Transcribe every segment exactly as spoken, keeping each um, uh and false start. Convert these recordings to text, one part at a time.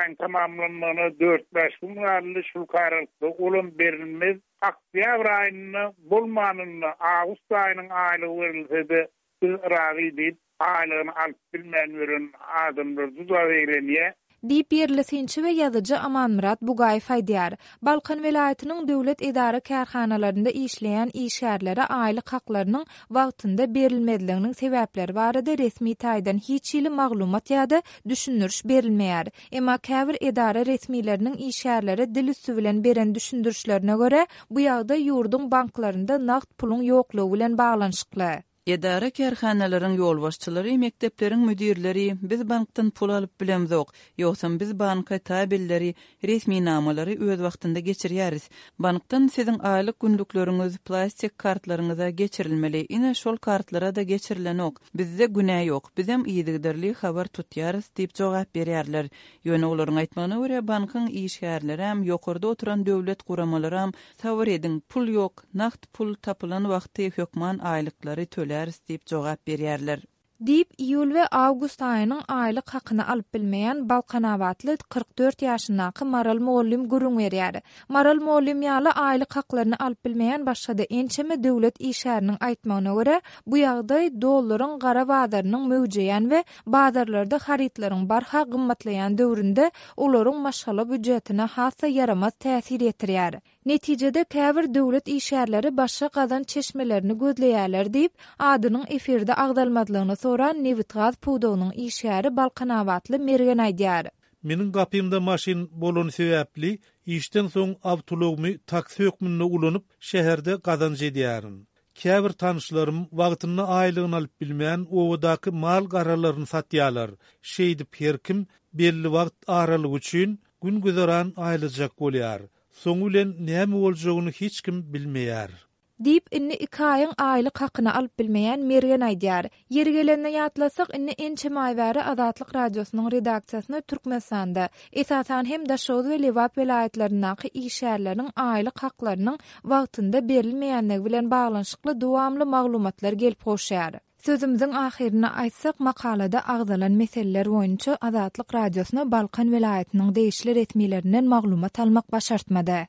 aýyň tamamlanmagyna dört beş gün garly şul kararlykda olan berilmez. Oktyabr aýyny bolmanyny awgust aýynyň aýlygy berilse-de razy diýip aýlygyny alyp bilmän bilen adamlar juda beýlenýär. Diýip ýerlesinçi we ýazyjy Amanmurat Bugaýew aýdýar. Balkan welaýatynyň döwlet edara kärhanalarynda işleýän işgärlere aýlyk haklarynyň wagtynda berilmediliginiň sebäpleri barada resmi taýdan hiç ýyly maglumat ýa-da düşündiriş berilmeýär. Emma käbir edara resmileriniň işgärlere dil üstü bilen beren düşündirişlerine göre bu ýagdaý ýurdun banklarynda nagt puluň ýoklugy bilen baglanyşykly. Edara kärhanalaryň ýolbaşçylary, mekdepleriň müdirleri biz bankdan pul alyp bilemzok, ýoksa biz banka tabelleri, resmi namalary öz wagtynda geçirýäris. Bankdan siziň aýlyk günlükleriňiz plastik kartlaryňyza geçirilmeli. Ine şol kartlara da geçirilen ok. Bizde günä ýok. Biz hem ýygyderli habar tutýarys diýip jogap berýärler. Ýöne olaryň aýtmagyna görä bankyň işgärleri hem ýokurda oturan döwlet guramalary hem tawar edin pul ýok, nagt pul tapylan wagty hökman aýlyklary töler diýip jogap berýärler. Diýip iýul we awgust aýynyň aýlyk hakyny alyp bilmeýän Balkanawatly kırk dört ýaşyndaky Maral Muallim gurrun berýär. Maral Muallim ýaly aýlyk haklaryny alyp bilmeýän başga-da ençeme döwlet işgäriniň aýtmagyna görä bu ýagdaý dollaryň gara bazarynyň möwjeýän we bazarlarda haritlaryň barha gymmatlaýan döwründe olaryň maşgala büdjetine hassa yaramaz täsir etdirýär. Netijede käbir döwlet işgärleri başga gazan çeşmelerini gözleýärler diýip adynyň efirde agdalmadlygyny soran Nevitgaz Pudowynyň işgäri Balkanawatly Mergen aýdýar. Meniň gapymda maşin bolan sebäpli işden soň awtologmy taksi hökmünde ulanyp şäherde gazanjy edýärin. Käbir tanışlarym wagtyny aýlygyny alyp bilmeýän owadaky mal garalaryny satýarlar. Şeýdip her kim belli wagt aralygy üçin gün güzaran aýlyjak bolýar. Soň bilen näme boljagyny hiç kim bilmeýär. Diýip inni iki aýyň aýlyk hakyny alyp bilmeýän Mergen aýdýar. Ýeri gelende ýatlasak inni ençe maýbäri Azatlyk radiosynyň redaksiýasyna Türkmenistanda esasan hem Daşoz we Lewap welaýatlarynyň işgärläriniň aýlyk haklarynyň wagtynda berilmeýänligi bilen baglanyşykly dowamly maglumatlar gelip goşýar. Sözümizin ahirine aýtsak makalada agdalan meseleler boýunça Azatlyk radiosyna Balkan welaýatynyň değişli resmilerinden maglumat almak başartmady.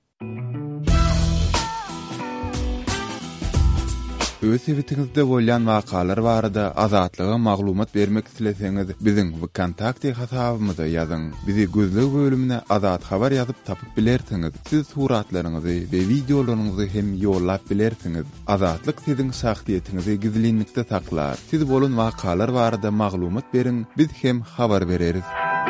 Öz sebetiňizde bolýan wakalar barada azatlyga maglumat bermek isleseňiz biziň kontakty hasabymyza ýazyň. Bizi gözlegi bölümine azat habar ýazyp tapyp bilersiňiz. Siz suratlaryňyzy we videolaryňyzy hem ýollap bilersiňiz. Azatlyk siziň şahsiýetiniňizi gizlinlikde saklar. Siz bolan wakalar barada maglumat beriň, biz hem habar bereriz.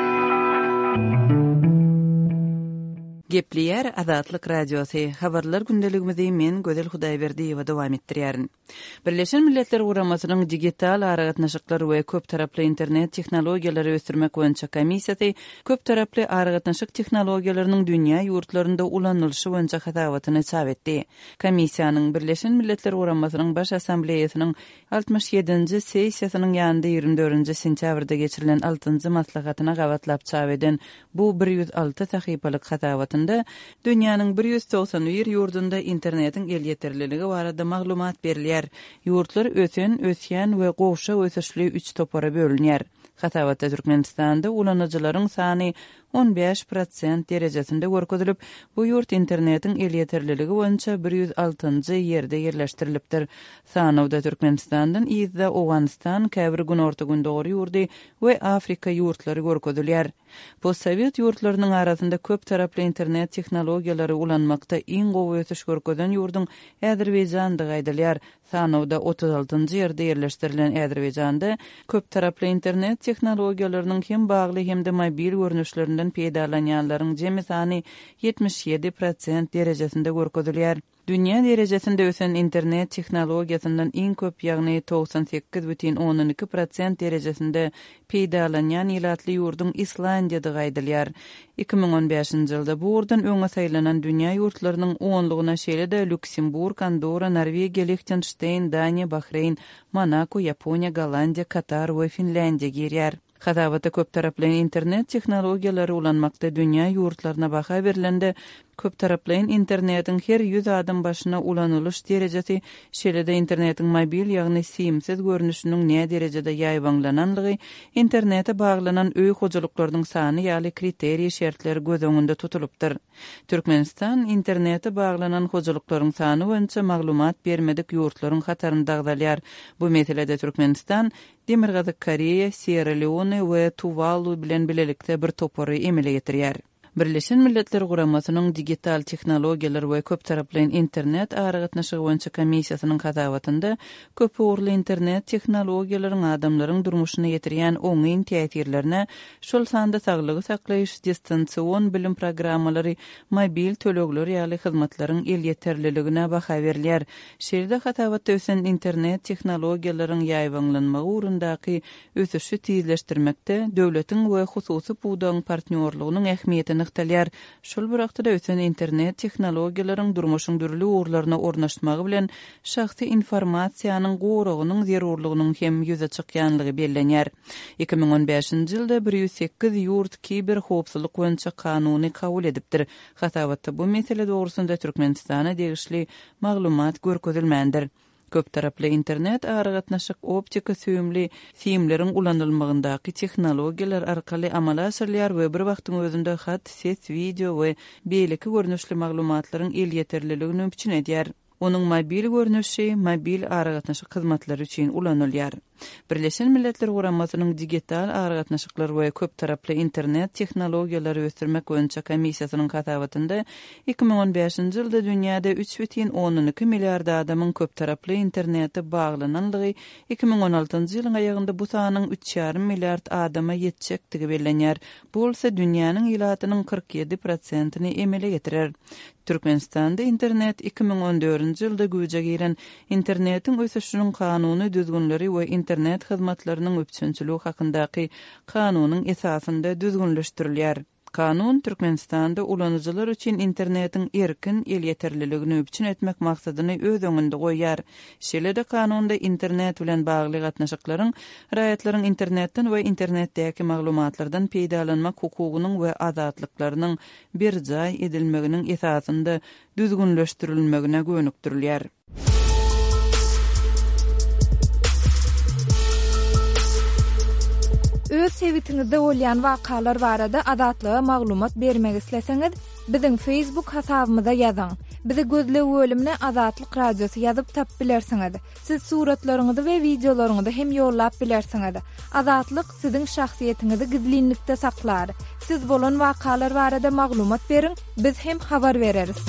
Gepliyer Azatlyk radiosu habarlar gündeligimizi men Gözel Hudaýberdiýewa dowam etdirýärin. Birleşen Milletler Guramasynyň digital aragatnaşyklar we köp taraply internet tehnologiýalary ösdürmek boýunça komissiýasy köp taraply aragatnaşyk tehnologiýalarynyň dünýä ýurtlarynda ulanylşy boýunça hatawatyny çap etdi. Komissiýanyň Birleşen Milletler Guramasynyň baş assambleýasynyň altymyş ýedinji sessiýasynyň ýanynda ýygrimi dördünji sentýabrda geçirilen altynjy maslahatyna gawatlap çap eden bu bir ýüz alty sahypalyk hatawaty dünýäniň bir ýüz doksan bir ýurdunda internetiň el ýeterliligi barada maglumat berilýär. Ýurtlar ösen, ösýän we gowşa ösüşli üç topara bölünýär. Hatawatda Türkmenistanda ulanıcılaryň sany on beş prosent derejesinde görkezilip, bu ýurt internetiň el ýeterliligi boýunça bir ýüz altynjy ýerde ýerleşdirilipdir. Sanawda Türkmenistandan ýa-da Owganistan, käbir gün orta gün dogry ýurdy we Afrika ýurtlary görkezilýär. Postsovet ýurtlarynyň arasynda köp taraply internet tehnologiýalary ulanmakda iň gowy ösüş görkezen ýurdun Äzerbeýjanda gaýdylýar. Sanawda otuz altynjy ýerde ýerleşdirilen Äzerbeýjanda köp taraply internet tehnologiýalarynyň hem bagly hem de mobil görnüşlerinden peýdalanýanlaryň jemi sany yetmiş ýedi prosent derejesinde görkezilýär. Dünýä derejesinde ösen internet tehnologiýasyndan iň köp ýagny doksan sekiz бүтүн on iki prosent derejesinde peýdalanýan ýylatly ýurdun Islandiýada gaýdylýar. iki ming on beşinji ýylda bu ýurdan öňe saýlanan dünýä ýurtlarynyň onlugyna şeýle-de Lüksemburg, Andorra, Norwegiýa, Liechtenstein, Daniýa, Bahrein, Monako, Ýaponiýa, Gollandiýa, Katar we Finlandiýa girýär. Hatawatda köp taraply internet tehnologiýalary ulanmakda dünýä ýurtlaryna baha berilende köp taraplayan internetin her yüz adam başına ulanılış derecesi, şeýle-de internetin mobil ýagny simsiz görnüşiniň näme derejede ýaýbanlananlygy, internete baglanan öý hojalyklarynyň sany ýaly kriteriýa şertleri göz öňünde tutulupdyr. Türkmenistan internete baglanan hojalyklaryň sany boýunça maglumat bermedik ýurtlaryň hataryny dagdalýar. Bu meselede Türkmenistan Demirgazy Koreýa, Sierra Leone we Tuvalu bilen bilelikde bir topary emele getirýär. Birleşen Milletler Guramasynyň digital tehnologiýalar we köp taraplayan internet aragatnaşygy boýunça komissiýasynyň hadabatynda köp uğurly internet tehnologiýalaryň adamlaryň durmuşyna ýetirýän oňyn täsirlerine, şol sanda saglygy saklaýyş, distansiýon bilim programmalary, mobil tölegler ýaly hyzmatlaryň el ýeterliligine baha berilýär. Şeýle hadabatda ösen internet tehnologiýalaryň ýaýbanlanmagy urundaky ösüşi tizleşdirmekde döwletiň we hususy budaň partnerligynyň ähmiýetini talýar. Şol bir wagtda ösen internet tehnologiýalaryň durmuşyň dürli uğurlaryna ornaşmagy bilen şahsy informasiýanyň goragynyň zerurlygynyň hem ýüze çykýanlygy bellenýär. iki ming on beşinji ýylda bir ýüz sekiz ýurt kiber howpsuzlyk boýunça kanuny kabul edipdir. Hatabatda bu mesele dogrusynda Türkmenistana degişli maglumat görkezilmändir. Köp taraply internet aragatnaşyk optika süýümli filmleriň ulanylmagyndaky tehnologiýalar arkaly amala asyrlýar we bir wagtyň özünde hat, ses, video we beýleki görnüşli maglumatlaryň el ýeterliligini mümkin edýär. Onun mobil görnüşi, mobil aragatnaşyk hyzmatlary üçin ulanylýar. Birleşen Milletler Guramasynyň digital aragatnaşyklar we köp taraply internet tehnologiýalary ösdürmek boýunça komissiýasynyň hadabatynda iki ming on beşinji ýylda dünýäde üç butun on iki milliard adamyň köp taraply internete baglananlygy, iki ming on altyncı ýylyň aýagynda bu sanyň üç buçuk milliard adama ýetjekdigi bellenýär. Bu bolsa dünýäniň ýylatynyň kırk yedi prosentyny emele getirer. Türkmenistanda internet iki ming on dördünji ýylda güýje giren internetin ösüşiniň kanuny düzgünleri we internet hyzmatlarynyň öpçünçüligi hakyndaky kanunyň esasynda düzgünleşdirilýär. Kanun Türkmenistanda ulanıcılar üçin internetin erkin el ýeterliligini öpçün etmek maksadyny öz öňünde goýýar. Şeýle-de kanunda internet bilen bagly gatnaşyklaryň, raýatlaryň internetden we internetdäki maglumatlardan peýdalanmak hukugynyň we azatlyklarynyň bir jaý edilmeginiň esasynda düzgünleşdirilmegine gönükdirilýär. Öz sebitiňizde bolýan wakalar barada adatlyga maglumat bermek isleseňiz, biziň Facebook hasabymyza ýazyň. Bizi gözle bölümine Azatlyk radiosu ýazyp tap bilersiňiz. Siz suratlaryňyzy we videolaryňyzy hem ýollap bilersiňiz. Azatlyk siziň şahsiýetiniňizi gizlinlikde saklar. Siz bolan wakalar barada maglumat beriň, biz hem habar bereriz.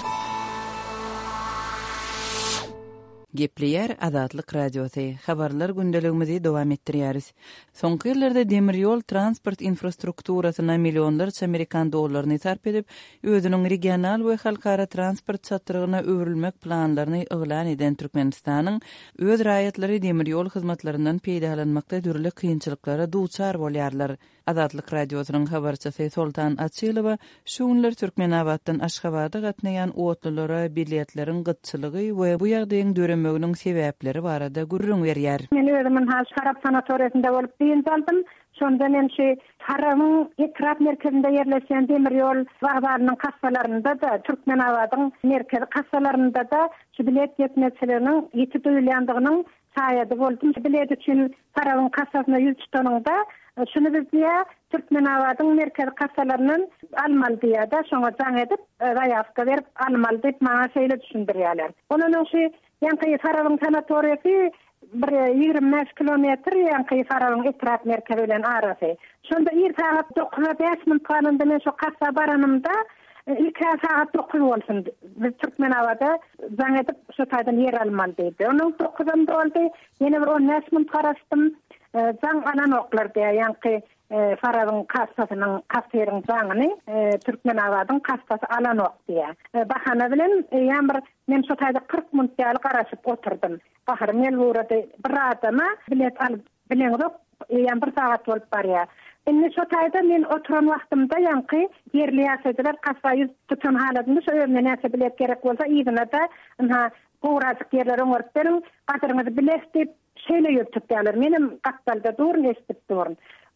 Gepleyer Azatlyk radiosu. Habarlar gündeligimizi dowam etdirýäris. Soňky ýyllarda demir ýol transport infrastrukturasyna millionlarça Amerikan dollaryny sarf edip, özüniň regional we halkara transport çatyrygyna öwrülmek planlaryny eglan eden Türkmenistanyň öz raýatlary demir ýol hyzmatlaryndan peýdalanmakda dürli kynçylyklara duçar bolýarlar. Azatlyk radiosynyň habarçysy Soltan Açylowa şu günler Türkmenabatdan Aşgabatda gatnaýan otlulara biletleriň gytçylygy we bu ýagdaýyň döremeginiň sebäpleri barada gurrun berýär. Men özüm has Harap sanatoriýasynda bolup biýendim. Şonda men şu Harapyň etraf merkezinde ýerleşen demir ýol wagtlarynyň kassalarynda da Türkmenabatyň merkezi kassalarynda da şu bilet ýetmezçiliginiň ýeti duýulýandygynyň saýady boldum. Bilet üçin Harapyň kassasyna ýüz tutanyňda şunu bizde Türkmenabatyň merkezi kassalaryndan almaly diýär da şoňa jaň edip raýatka berip almaly diýip maňa şeýle düşündirýärler. Onuň şu ýanky Harapyň sanatoriýasy bir ýigirme beş kilometr ýanky Harapyň etraf merkezi bilen arasy. Şonda bir saat dokuz beş minut kalanda men şu kassa baranymda iki saat dokuz bolsun. Biz Türkmenabada jaň edip şu taýdan ýer almaly diýdi. Onuň dokuzda boldy. Ýene bir on beş minut garaşdym. Jaň alan oklar diýär, ýanky Harapyň kassasynyň kasseriň jaňyny Türkmenabatyň kassasy alan ok diýär. Bahana bilen ýa bir men şu taýda kırk minut ýaly garaşyp oturdym. Bahar men burada bir adama bilet alyp bileňok ýa bir saat bolup barýar. Indi şu taýda men oturan wagtymda ýanky yerli ýaşadylar kassa ýüz tutan halatynda şu öňe näse bilet gerek bolsa ýygyna da ha gowraçyk ýerlere görüp berin, gatyryňyzy bilet diýip şeýle ýöpüp däler. Menim gatdalda dur, nesip durun.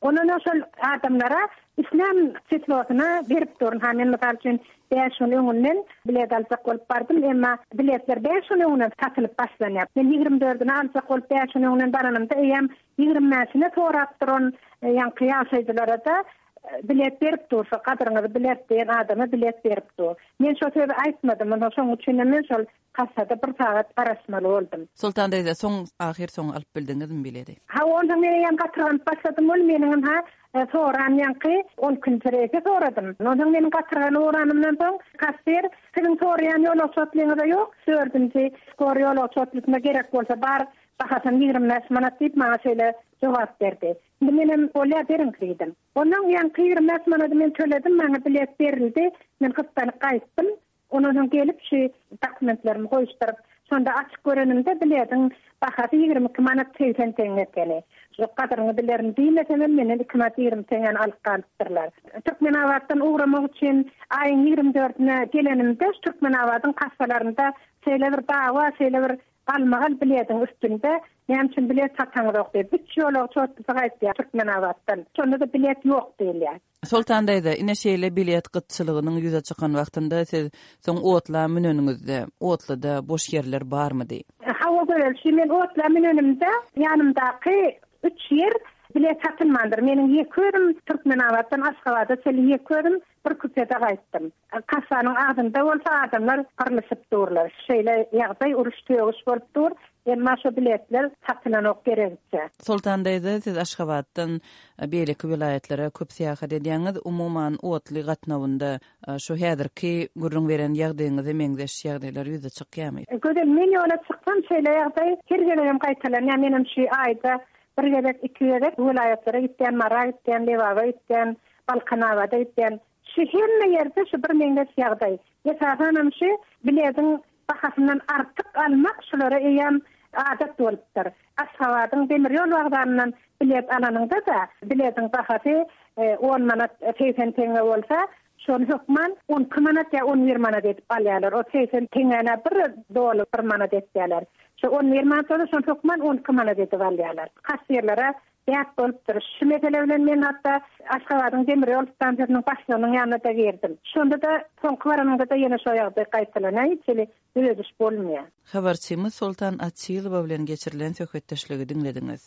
Onun şol adamlara İslam fetwasına berip durun. Hamen misal üçin beş öňünden bilet alsak bolup bardym, emma biletler beş öňünden satylyp başlanýar. Men ýigirmi dördüne alsak bolup beş öňünden baranymda eýem ýigirmisine torap duran ýan kıýaşyjylara da bilet berip dursa, gadyryňyzy bilet diýen adama bilet berip dur. Men şo söýüp aýtmadym, men şoň üçin men şol kassada bir saat garaşmaly boldum. Sultan dede soň ahir soň alyp bildiňizmi biledi? Ha onda men ýan gatyrgan başladym, ol meniň ha soran ýanky on gün tereke soradym. Onda meniň gatyrgan oranymdan soň kasser siziň soraýan ýol açatlygyňyz ýok. Sördümki skor ýol açatlygyna gerek bolsa bar bahasan ýigirmi beş manat diýip maňa şeýle jogap berdi. Menem bolýa berin kirdim. Ondan ýan ýigirmi beş manat men töledim, maňa bilet berildi. Men gyptany gaýtdym. Ondan gelip şu dokumentlerimi koyuşturup sonda açık görenimde biletin bahası ýigirmi iki manat seksen teňe ekeni. Şu gadyryny bilerim diýmesem menen iki manat ýigirmi teňe alyp galypdyrlar. Türkmenawatdan uğramak üçin aýyň ýigirmi dördüne gelenimde Türkmenawatyň kassalarynda şeýle bir dawa, şeýle bir almagal biletin üstünde näme üçin bilet satanyň ýok diýip üç ýola çotdy gaýtdy Türkmenawatdan. Şonda da bilet ýok diýilýär. Sultan dayda ine şeýle bilet gytçylygynyň ýüze çykan wagtynda siz soň otla münönüňizde, otlyda boş ýerler barmy diýip? Hawa görelşi men otla münönümde ýanymdaky üç ýer bilet satylmandyr. Meniň ýekerim Türkmenawatdan Aşgabatda seli ýekerim bir kupeda gaýtdym. Kassanyň agdynda bolsa adamlar garlyşyp durlar. Şeýle ýagdaý uruş tögüş bolup dur. Emma şu biletler satylanyp gerekçe. Sultan dayda siz Aşgabatdan beýleki vilayatlere köp seýahat edýäňiz, umuman otly gatnawynda şu häzirki gurrun beren ýagdaýyňyzy meňdeş ýagdaýlar ýüze çykýarmy? Gödel men ýola çykdym, şeýle ýagdaý kirgenem gaýtalan, menim şu aýda bir gerek iki gerek vilayatlere gitden, Mara gitden, Levaga gitden, Balkanawada gitden. Şu hemme ýerde şu bir meňdeş ýagdaý. Ýesahanam şu biletin bahasyndan artyk almak şulara eýem adat bolupdyr. Aşgabatyň demir ýol wagtlaryndan bilet alanyňda da biletin bahasy on manat seksen teňe bolsa, şonu hukman on iki manat ýa on ýigirmi manat edip alýarlar. O seksen teňene bir dolu bir manat edýärler. Şu on ýigirmi manat da şonu hukman on iki manat edip alýarlar. Kasserlere ýat bolupdyr. Şu mesele bilen men hatda Aşgabatyň demir ýol stansiýasynyň başlygynyň ýanyna da girdim. Şonda da soňky baranymda da ýene şo ýagdaý gaýtalanýar, içeli öýdüş bolmaýar. Habarçymyz Sultan Atçylywa bilen geçirilen söhbetdeşligi dinlediňiz.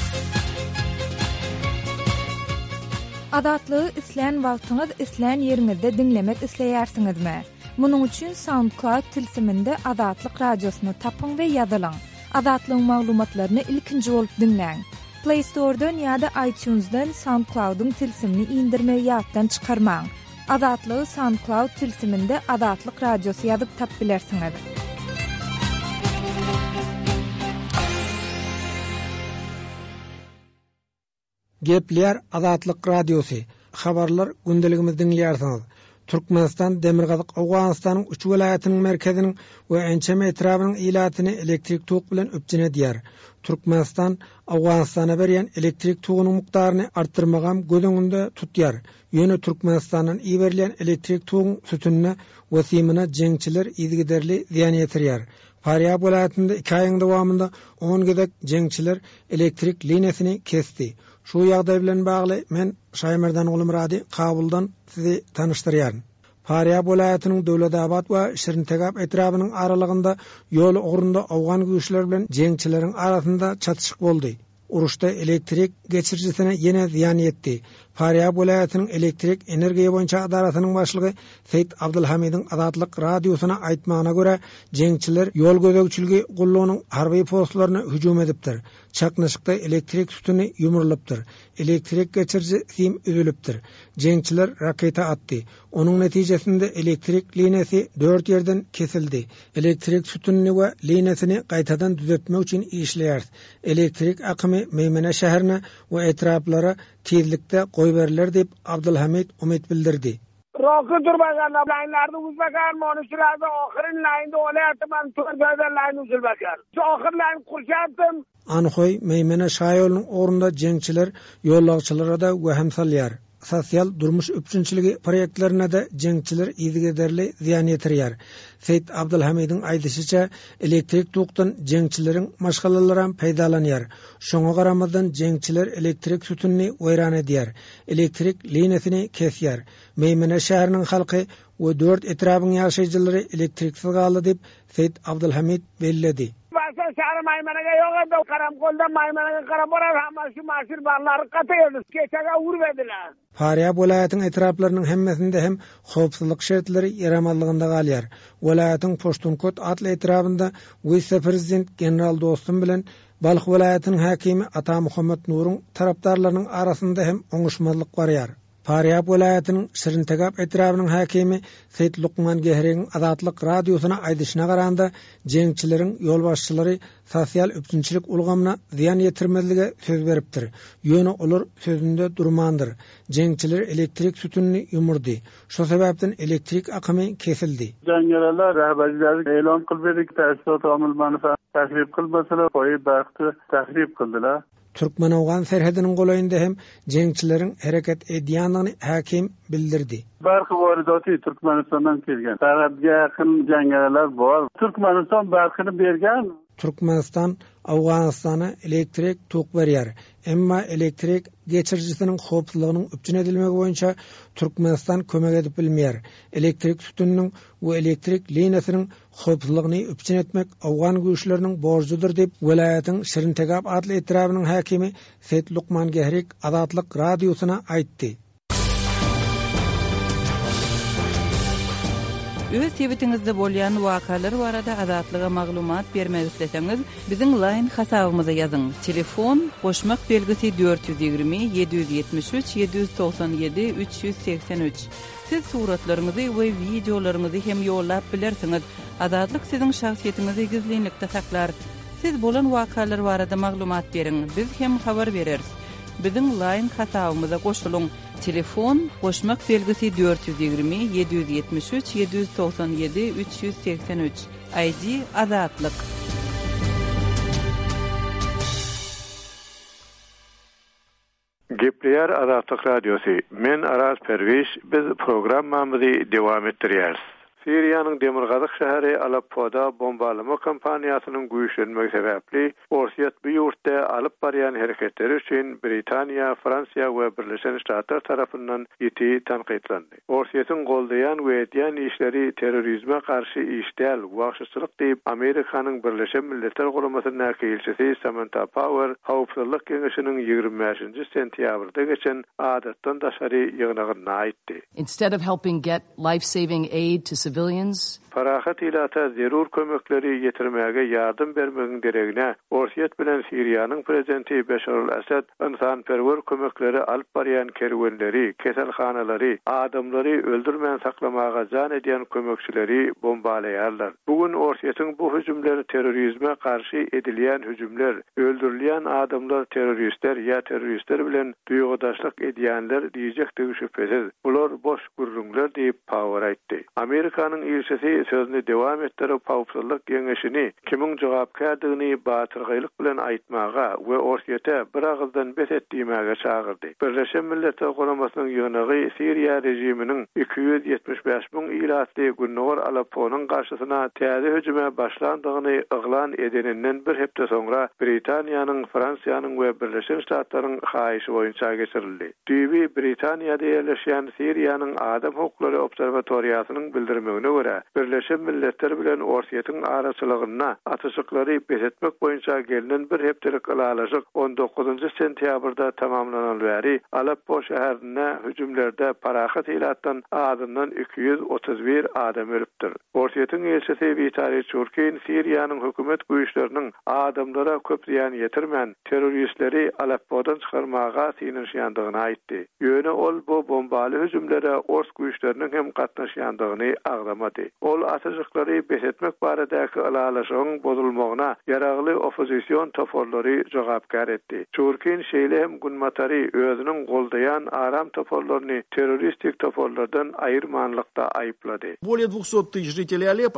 Adatlygy isleýän wagtyňyz isleýän ýeriňizde dinlemek isleýärsiňizmi? Munyň üçin SoundCloud tilsiminde Adatlyk radiosyny tapyň we ýazylaň. Adatlyň maglumatlaryny ilkinji bolup dinleň. Play Store'dan ýa-da iTunes'dan SoundCloud'un tilsimini indirme ýatdan çykarmaň. Adatlygy SoundCloud tilsiminde Adatlyk radiosy ýazyp tap bilersiňiz. Gepler Adatlyk radiosu. Habarlar gündeligimiz dinleýärsiňiz. Türkmenistan Demirgazyk Awganystanyň üç welaýatynyň merkeziniň we ençeme etrabynyň ilatyny elektrik tog bilen öpjene diýär. Türkmenistan Awganystana berýän elektrik togunyň mukdaryny artdyrmagam gözüňinde tutýar. Ýöne Türkmenistanyň iýerlen elektrik toguň sütünne wesimine jeňçiler ýygyderli ziýan ýetirýär. Faryab welaýatynda iki aýyň dowamında on gedek jeňçiler elektrik liniýasyny kesdi. Şu ýagdaý bilen bagly men Şaýmerdan Ulumrady Kabuldan sizi tanıştyrýaryn. Faryab welaýatynyň Döwledabad we Şirintegap etrabynyň aralygynda ýol ugrunda awgan güýçler bilen jeňçileriň arasynda çatışyk boldy. Uruşda elektrik geçirjisine ýene ziýan ýetdi. Faryab welaýatynyň elektrik energiýa boýunça adaratynyň başlygy Seyit Abdulhamidin Adatlyk radiosyna aýtmagyna görä, jeňçiler ýol gözegçiligi gullanyň harby postlaryna hüjum edipdir. Çaknaşykda elektrik sütüni ýumurlypdyr. Elektrik geçirji sim üzülipdir. Jeňçiler raketa atdy. Onuň netijesinde elektrik liniýasy dört ýerden kesildi. Elektrik sütünini we liniýasyny gaýtadan düzeltmek üçin işleýär. Elektrik akymy Meýmene şäherine we etraplara tezlikde goýberler diýip Abdulhamid umid bildirdi. Roky durmagan laýnlary uzbakan monuşlary ahyryn laýnda olayapdy, men tördäden laýny uzulbakan. Şu ahir laýny kurşapdym. Anhoy Meýmene şäheriniň orunda jeňçiler ýollagçylara da weham salýar. sosyal durmuş üçinçiligi proyektlerine de jeňçiler ýygyderli ziýan ýetirýär. Seyit Abdulhamidin aýdysyça, elektrik tuğdan jeňçilerin maşgalalarym peýdalanýar. Şoňa garamadan jeňçiler elektrik sütünni weýran edýär. Elektrik linesini kesýär. Meýmene şäheriniň halky we dört etrabyň ýaşaýjylary elektriksiz galy diýip Seyit Abdulhamid belledi. Basa şahar maymanega yok edi. Karam kolda maymanega karab borar. Ama şu maşır barları katıyordu. Geçege vurmediler. Faryab welaýatyň etraplarynyň hemmesinde hem howpsuzlyk şertleri ýaramanlygynda galýar. Welaýatyň Poştunkot atly etrabynda Wice prezident general dostum bilen Balx welaýatynyň hakimi Ata Muhammed Nuruň tarapdarlarynyň arasynda hem oňuşmazlyk barýar. Faryab welaýatynyň Şirintegap etrabynyň hakimi Seyit Lukman Gehreň Azatlyk radiosyna aýdyşyna garanda jeňçileriň ýolbaşçylary sosial üçinçilik ulgamyna ziýan ýetirmezlige söz beripdir. Ýöne olar sözünde durmandyr. Jeňçiler elektrik sütünni ýumurdy. Şo sebäpden elektrik akymy kesildi. Jeňçiler rahbarlary elan kılberdik, täsir tamamlanyny tahrip kılmasalar, goýup bagty tahrip kıldylar. Türkmenowgan serhediniň golayynda hem jeňçileriň hereket edýänligini hakim bildirdi. Barky waradaty Türkmenistandan kelgen. Tarapga ýakyn jeňçiler bar. Türkmenistan barkyny bergen. Türkmenistan Awganystana elektrik tuğ berýär. Emma elektrik geçirjisiniň howpsuzlygynyň üpçün edilmegi boýunça Türkmenistan kömek edip bilmeýär. Elektrik sütüniniň we elektrik linesiniň howpsuzlygyny üpçün etmek Awgan güýçleriniň borjudyr diýip welaýatyň Şirintegap atly etrabynyň hakimi Seyit Lukman Gehrik Azatlyk radiosyna aýtdy. Öz tebitingizde bolýan wakalar barada azatlyga maglumat bermek isleseňiz, biziň line hasabymyza ýazyň. Telefon goşmak belgisi dört yüz ýygrimi yedi yüz ýetmiş üç yedi yüz toksan ýedi üç yüz seksen üç. Siz suratlaryňyzy we videolaryňyzy hem ýollap bilersiňiz. Azatlyk siziň şahsiýetiniňizi gizlilikde saklar. Siz bolan wakalar barada maglumat beriň, biz hem habar bereriz. Biziň line hasabymyza goşulyň. Telefon goşmak belgisi dört yüz ýygrimi yedi yüz ýetmiş üç yedi yüz toksan ýedi üç yüz seksen üç. I D Azatlyk. Gepleýär Azatlyk radiosy. Men Aras Perwiş, biz programmamyzy dowam etdirýäris. Siriýanyň Demirgazyk şäheri Aleppo'da bombalama kampaniýasynyň güýçlenmegi sebäpli Orsiýat bu ýurtda alyp barýan hereketleri üçin Britaniýa, Fransiýa we Birleşen Ştatlar tarapyndan ýeti tanqidlandy. Orsiýatyň goldaýan we edýän işleri terrorizme karşı işdäl wagtçylyk diýip Amerikanyň Birleşen Milletler Guramasynyň elçisi Samantha Power Howpsuzlyk Geňeşiniň ýygrimi beşinji sentýabrda geçen adatdan daşary ýygnagyna aýtdy. Instead of helping get life-saving aid to civilians, Farahat ilata zerur kömekleri getirmäge ýardym bermegiň deregine Orsiýat bilen Siriýanyň prezidenti Beşar al-Asad insanperwer kömekleri alyp barýan kerwenleri, keselhanalary, adamlary öldürmän saklamaga jan edýän kömekçileri bombalaýarlar. Bugun Orsiýatyň bu hüjümleri terrorizme karşı edilýän hüjümler, öldürilýän adamlar terroristler ýa terroristler bilen duýgudaşlyk edýänler diýjekdigi şüphesiz. Bular boş gurrunlar diýip Power aýtdy. Amerikanyň ilçesi sözünü dowam etdirip Howpsuzlyk Geňeşini kimiň jogapkärdigini batyrgylyk bilen aýtmaga we Orsiýata bir agzdan bet etdimäge çagyrdy. Birleşen Milletler Guramasynyň ýöneği Siriýa rejiminiň iki yüz ýetmiş beş bin ilatly Günnowar Aleppo'nyň garşysyna täze hüjüme başlandygyny yglan edeninden bir hepde soňra Britaniýanyň, Fransiýanyň we Birleşen Ştatlaryň haýyşy boýunça geçirildi. Düýbi Britaniýada ýerleşýän Siriýanyň adam hukuklary obserwatoriýasynyň bildirmegine görä, Birleşen Milletler bilen Orsiýatyň araçylygyna atyşyklary besetmek boýunça gelinen bir hepdelik ýylalaşyk on dokuzunji sentýabrda tamamlanan bäri Aleppo şäherine hüjümlerde parahat ilatdan adından iki yüz otuz bir adam ölüpdir. Orsiýatyň elçisi Vitali Churkin Siriýanyň hökümet güýçleriniň adamlara köp ziýan ýetirmän terroristleri Aleppo'dan çykarmaga synynşýandygyny aýtdy. Ýöne ol bu bombaly hüjümlere Ors güýçleriniň hem gatnaşýandygyny agramady. Ol atyşyklary besetmek baradaky ýylalaşygyň bozulmagyna ýaragly opozisiýon toporlary jogapkar etdi. Churkin şeýle hem Gunmatary özüniň goldaýan aram toporlaryny terroristik toporlardan aýyrmanlykda aýyplady. Более двухсот тысяч жителей Алеппо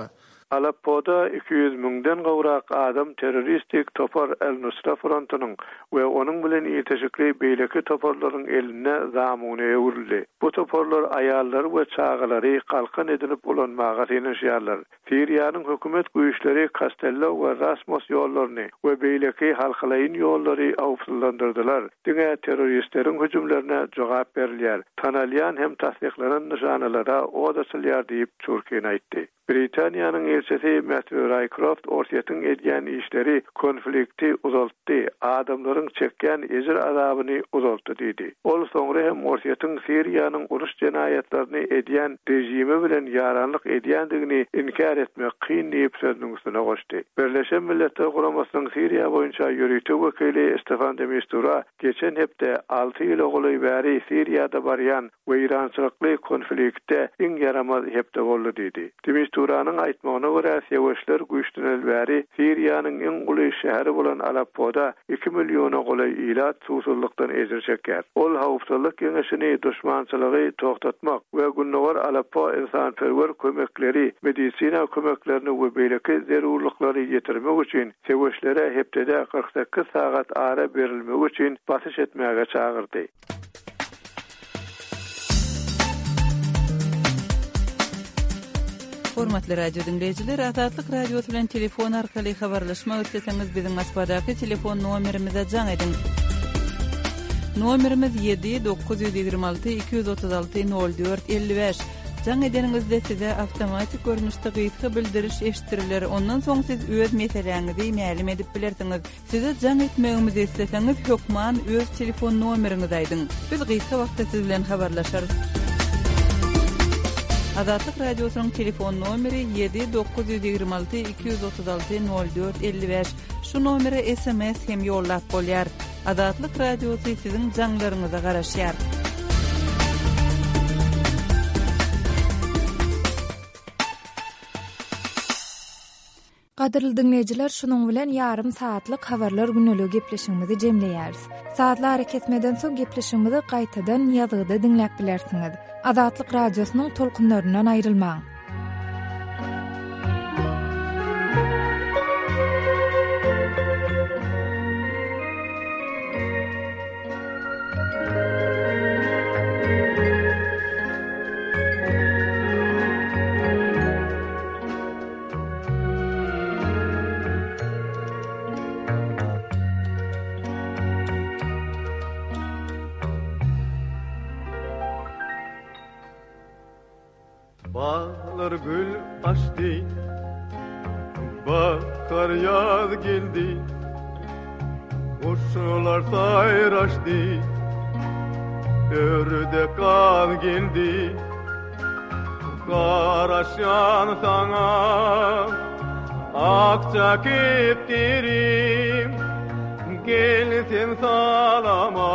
Aleppo'da iki yüz müňden gowrak adam terroristik topar El-Nusra frontunyň we onuň bilen ýeteşikli beýleki toparlaryň eline zamuny ewrildi. Bu toparlar aýallar we çağalary kalkan edilip ulanmaga ýeňişýärler. Siriýanyň hökümet güýçleri Castello we Rasmus ýollaryny we beýleki halkylaýyn ýollary awfullandyrdylar. Diňe terroristleriň hüjümlerine jogap berilýär. Tanalýan hem tasdiklanan nişanalara oda silýär diýip Türkiýe aýtdy. Britaniýanyň elçisi Matthew Rycroft ortaýatyň edýän işleri konflikti uzaltdy, adamlaryň çekýän ejir azabyny uzaltdy diýdi. Ol soňra hem ortaýatyň Siriýanyň uruş jenaýatlaryny edýän rejimi bilen ýaranlyk edýändigini inkar etmek kyn diýip sözüň üstüne goşdy. Birleşen Milletler Guramasynyň Siriýa boýunça ýöregçi wekili Stefan de Mistura geçen hepde alty ýyl oguly bäri Siriýada barýan we Irançylykly konfliktde iň yaramaz hepde boldy diýdi. Turanyň aýtmagyna görä Sewşler güýçlenen bäri Siriýanyň iň uly şäheri bolan Aleppo'da iki milliona goly ilat susuzlukdan ejir çekýär. Ol hawpsuzlyk ýeňişini düşmançylygy toktatmak we günnäwar Aleppo insanperwer kömekleri, medisina kömeklerini we beýleki zerurlyklary ýetirmek üçin Sewşlere hepde kırk sekiz sagat ara berilmek üçin basyş etmäge çağırdy. Hormatly radio dinleyijiler, Azatlyk radiosu bilen telefon arkaly habarlaşmak isleseňiz biziň Moskvadaky telefon nomerimize jaň edin. Nomerimiz yedi dokuz yüz ýygrima alty iki yüz otuz alty nol dört elli beş. Jaň edeningizde size awtomatik görnüşde gyýtgy bildiriş eşitdirilýär. Ondan soň siz öz meseleňizi mälim edip bilersiňiz. Size jaň etmegimizi isleseňiz hökman öz telefon nomeriňizi aýdyň. Biz gyýtgy wagtda siz bilen habarlaşarys. Azatlyk radiosynyň telefon nomeri yedi dokuz yüz ýygrima alty iki yüz otuz alty nol dört elli beş. Şu nomere S M S hem ýollap bolýar. Azatlyk radiosy siziň jaňlaryňyza garaşýar. Gaderly dinleyijiler, şunuň bilen ýarym saatlyk habarlar güneligi gepleşigimizi jemleýäris. Saatlary kesmeden soň gepleşigimizi gaýtadan ýazgyda dinläp bilersiňiz. Azatlyk radiosynyň tolkunlaryndan aýrylmaň. Bağlar gül açtı, bahar yaz geldi, kuşlar sayraştı, ördek kaz geldi, karaşan sana akça keptirim, gelsin salama,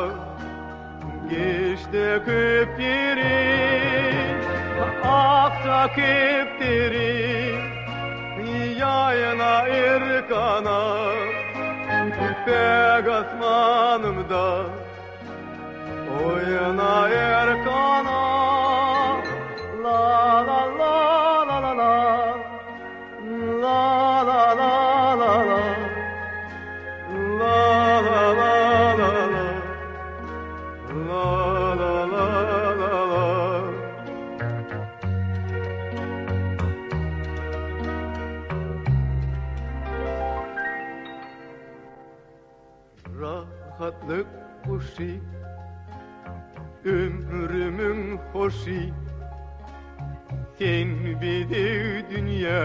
geçti köptirim. Akça keptirim, yayına erkana, pek asmanımda, oyuna erkana, la la la la la la, la la la la la, la la la la la, la la la la la. Rahatlık kuşu, ömrümün hoşu, sen bilir dünya,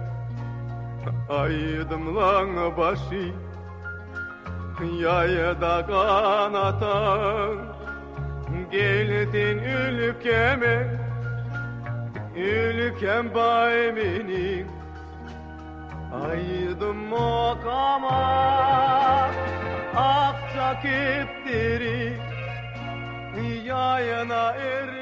aydımlan başı, yayda kanatan, geldin ülkeme, ülkem bay benim, aydım makama. Akça keptiri, yayına er